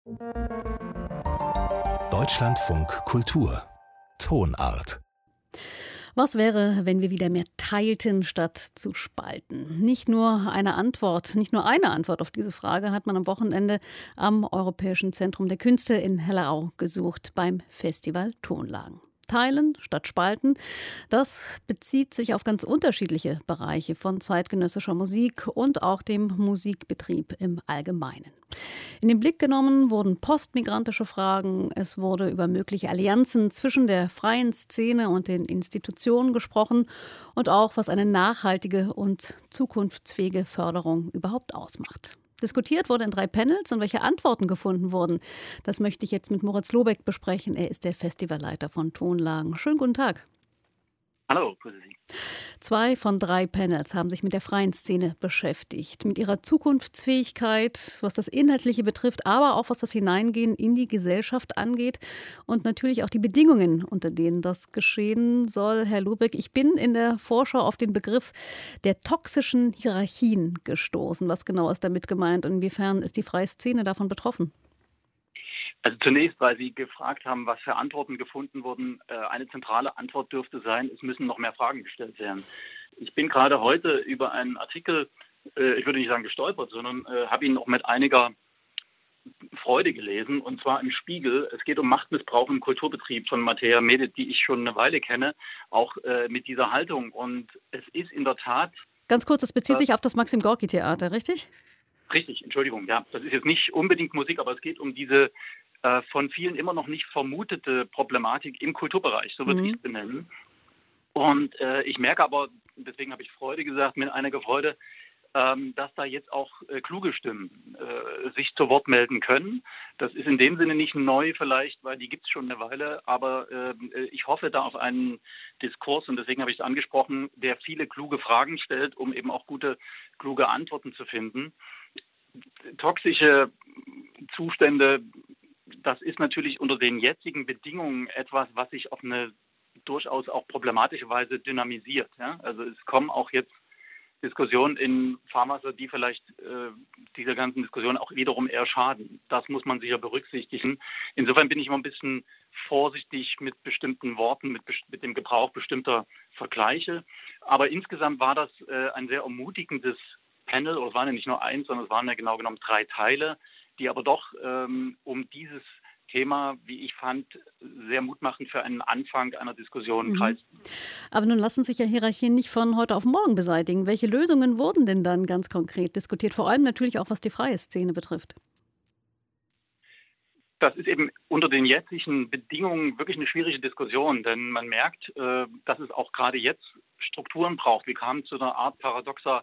Deutschlandfunk Kultur Tonart. Was wäre, wenn wir wieder mehr teilten, statt zu spalten? Nicht nur eine Antwort auf diese Frage hat man am Wochenende am Europäischen Zentrum der Künste in Hellerau gesucht beim Festival Tonlagen. Teilen statt spalten, das bezieht sich auf ganz unterschiedliche Bereiche von zeitgenössischer Musik und auch dem Musikbetrieb im Allgemeinen. In den Blick genommen wurden postmigrantische Fragen, es wurde über mögliche Allianzen zwischen der freien Szene und den Institutionen gesprochen und auch, was eine nachhaltige und zukunftsfähige Förderung überhaupt ausmacht. Diskutiert wurde in 3 Panels und welche Antworten gefunden wurden, das möchte ich jetzt mit Moritz Lobeck besprechen. Er ist der Festivalleiter von Tonlagen. Schönen guten Tag. Hallo, grüße Sie. 2 von 3 Panels haben sich mit der freien Szene beschäftigt, mit ihrer Zukunftsfähigkeit, was das Inhaltliche betrifft, aber auch was das Hineingehen in die Gesellschaft angeht und natürlich auch die Bedingungen, unter denen das geschehen soll. Herr Lobeck, ich bin in der Vorschau auf den Begriff der toxischen Hierarchien gestoßen. Was genau ist damit gemeint und inwiefern ist die freie Szene davon betroffen? Also zunächst, weil Sie gefragt haben, was für Antworten gefunden wurden. Eine zentrale Antwort dürfte sein, es müssen noch mehr Fragen gestellt werden. Ich bin gerade heute über einen Artikel, ich würde nicht sagen gestolpert, sondern habe ihn noch mit einiger Freude gelesen, und zwar im Spiegel. Es geht um Machtmissbrauch im Kulturbetrieb von Mattea Medit, die ich schon eine Weile kenne, auch mit dieser Haltung. Und es ist in der Tat... Ganz kurz, es bezieht sich auf das Maxim-Gorki-Theater, richtig? Richtig, Entschuldigung, ja. Das ist jetzt nicht unbedingt Musik, aber es geht um diese von vielen immer noch nicht vermutete Problematik im Kulturbereich, so würde ich es benennen. Und ich merke aber, deswegen habe ich Freude gesagt, mit einiger Freude, dass da jetzt auch kluge Stimmen sich zu Wort melden können. Das ist in dem Sinne nicht neu vielleicht, weil die gibt es schon eine Weile, aber ich hoffe da auf einen Diskurs, und deswegen habe ich es angesprochen, der viele kluge Fragen stellt, um eben auch gute, kluge Antworten zu finden. Toxische Zustände, das ist natürlich unter den jetzigen Bedingungen etwas, was sich auf eine durchaus auch problematische Weise dynamisiert. Ja? Also es kommen auch jetzt Diskussionen in Fahrwasser, die vielleicht dieser ganzen Diskussion auch wiederum eher schaden. Das muss man sicher berücksichtigen. Insofern bin ich immer ein bisschen vorsichtig mit bestimmten Worten, mit dem Gebrauch bestimmter Vergleiche. Aber insgesamt war das ein sehr ermutigendes Panel, oder es waren ja nicht nur eins, sondern es waren ja genau genommen 3 Teile, die aber doch um dieses Thema, wie ich fand, sehr mutmachend für einen Anfang einer Diskussion kreisten. Aber nun lassen sich ja Hierarchien nicht von heute auf morgen beseitigen. Welche Lösungen wurden denn dann ganz konkret diskutiert? Vor allem natürlich auch, was die freie Szene betrifft. Das ist eben unter den jetzigen Bedingungen wirklich eine schwierige Diskussion, denn man merkt, dass es auch gerade jetzt Strukturen braucht. Wir kamen zu einer Art paradoxer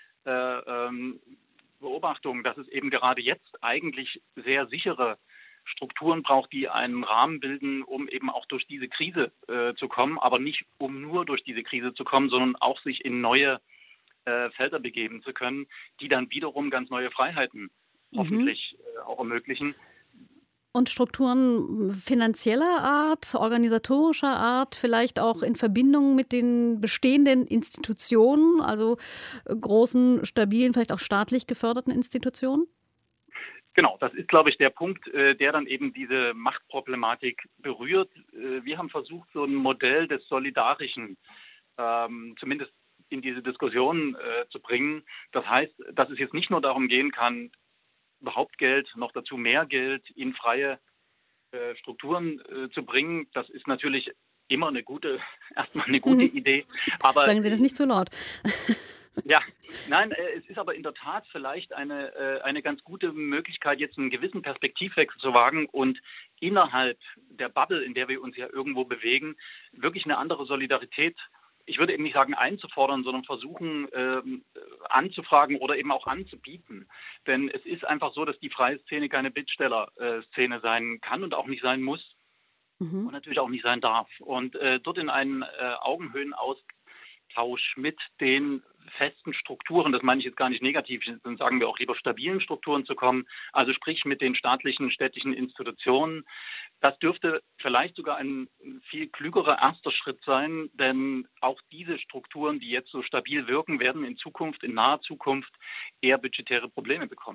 Beobachtung, dass es eben gerade jetzt eigentlich sehr sichere Strukturen braucht, die einen Rahmen bilden, um eben auch durch diese Krise zu kommen, aber nicht um nur durch diese Krise zu kommen, sondern auch sich in neue Felder begeben zu können, die dann wiederum ganz neue Freiheiten hoffentlich auch ermöglichen. Und Strukturen finanzieller Art, organisatorischer Art, vielleicht auch in Verbindung mit den bestehenden Institutionen, also großen, stabilen, vielleicht auch staatlich geförderten Institutionen? Genau, das ist, glaube ich, der Punkt, der dann eben diese Machtproblematik berührt. Wir haben versucht, so ein Modell des Solidarischen zumindest in diese Diskussion zu bringen. Das heißt, dass es jetzt nicht nur darum gehen kann, überhaupt Geld, noch dazu mehr Geld in freie Strukturen zu bringen. Das ist natürlich immer erstmal eine gute Idee. Aber sagen Sie das nicht zu laut. Ja, nein, es ist aber in der Tat vielleicht eine ganz gute Möglichkeit, jetzt einen gewissen Perspektivwechsel zu wagen und innerhalb der Bubble, in der wir uns ja irgendwo bewegen, wirklich eine andere Solidarität, ich würde eben nicht sagen einzufordern, sondern versuchen anzufragen oder eben auch anzubieten. Denn es ist einfach so, dass die freie Szene keine Bittsteller-Szene sein kann und auch nicht sein muss und natürlich auch nicht sein darf. Und dort in einen Augenhöhenaustausch mit den festen Strukturen, das meine ich jetzt gar nicht negativ, dann sagen wir auch lieber stabilen Strukturen zu kommen, also sprich mit den staatlichen, städtischen Institutionen. Das dürfte vielleicht sogar ein viel klügerer erster Schritt sein, denn auch diese Strukturen, die jetzt so stabil wirken, werden in naher Zukunft eher budgetäre Probleme bekommen.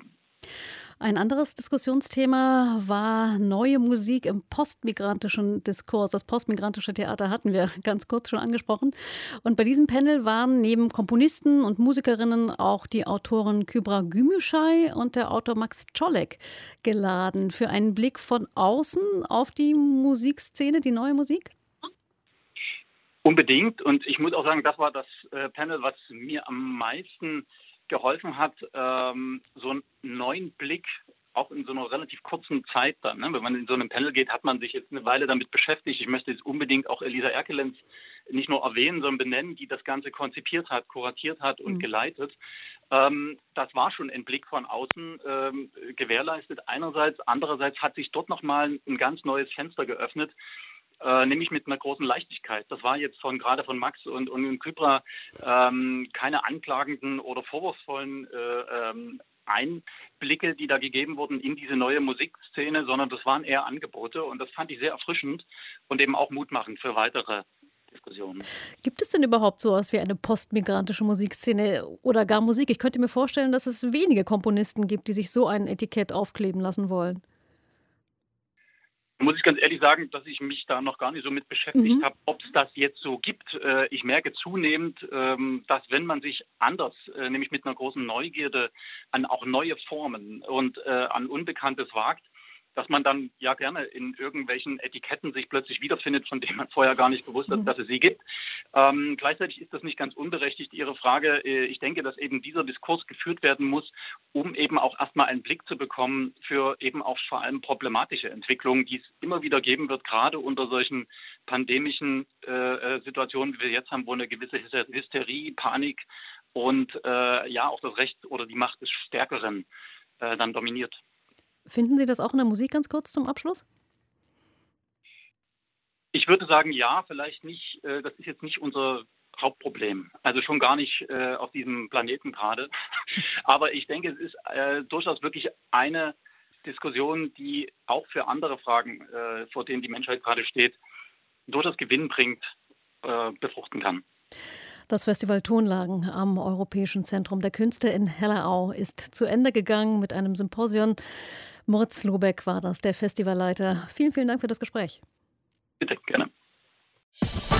Ein anderes Diskussionsthema war neue Musik im postmigrantischen Diskurs. Das postmigrantische Theater hatten wir ganz kurz schon angesprochen. Und bei diesem Panel waren neben Komponisten und Musikerinnen auch die Autorin Kübra Gümüşay und der Autor Max Czolek geladen für einen Blick von außen auf die Musikszene, die neue Musik. Unbedingt. Und ich muss auch sagen, das war das Panel, was mir am meisten geholfen hat, so einen neuen Blick, auch in so einer relativ kurzen Zeit dann. Ne? Wenn man in so einem Panel geht, hat man sich jetzt eine Weile damit beschäftigt. Ich möchte jetzt unbedingt auch Elisa Erkelenz nicht nur erwähnen, sondern benennen, die das Ganze konzipiert hat, kuratiert hat und geleitet. Das war schon ein Blick von außen gewährleistet einerseits. Andererseits hat sich dort nochmal ein ganz neues Fenster geöffnet, nämlich mit einer großen Leichtigkeit. Das war jetzt gerade von Max und Kübra keine anklagenden oder vorwurfsvollen Einblicke, die da gegeben wurden in diese neue Musikszene, sondern das waren eher Angebote und das fand ich sehr erfrischend und eben auch mutmachend für weitere Diskussionen. Gibt es denn überhaupt sowas wie eine postmigrantische Musikszene oder gar Musik? Ich könnte mir vorstellen, dass es wenige Komponisten gibt, die sich so ein Etikett aufkleben lassen wollen. Muss ich ganz ehrlich sagen, dass ich mich da noch gar nicht so mit beschäftigt habe, ob es das jetzt so gibt. Ich merke zunehmend, dass wenn man sich anders, nämlich mit einer großen Neugierde an auch neue Formen und an Unbekanntes wagt, dass man dann ja gerne in irgendwelchen Etiketten sich plötzlich wiederfindet, von denen man vorher gar nicht gewusst hat, dass es sie gibt. Gleichzeitig ist das nicht ganz unberechtigt, Ihre Frage. Ich denke, dass eben dieser Diskurs geführt werden muss, um eben auch erstmal einen Blick zu bekommen für eben auch vor allem problematische Entwicklungen, die es immer wieder geben wird, gerade unter solchen pandemischen Situationen, wie wir jetzt haben, wo eine gewisse Hysterie, Panik und auch das Recht oder die Macht des Stärkeren dann dominiert. Finden Sie das auch in der Musik ganz kurz zum Abschluss? Ich würde sagen, ja, vielleicht nicht. Das ist jetzt nicht unser Hauptproblem. Also schon gar nicht auf diesem Planeten gerade. Aber ich denke, es ist durchaus wirklich eine Diskussion, die auch für andere Fragen, vor denen die Menschheit gerade steht, durchaus gewinnbringend befruchten kann. Das Festival Tonlagen am Europäischen Zentrum der Künste in Hellerau ist zu Ende gegangen mit einem Symposion. Moritz Lobeck war das, der Festivalleiter. Vielen, vielen Dank für das Gespräch. Bitte, gerne.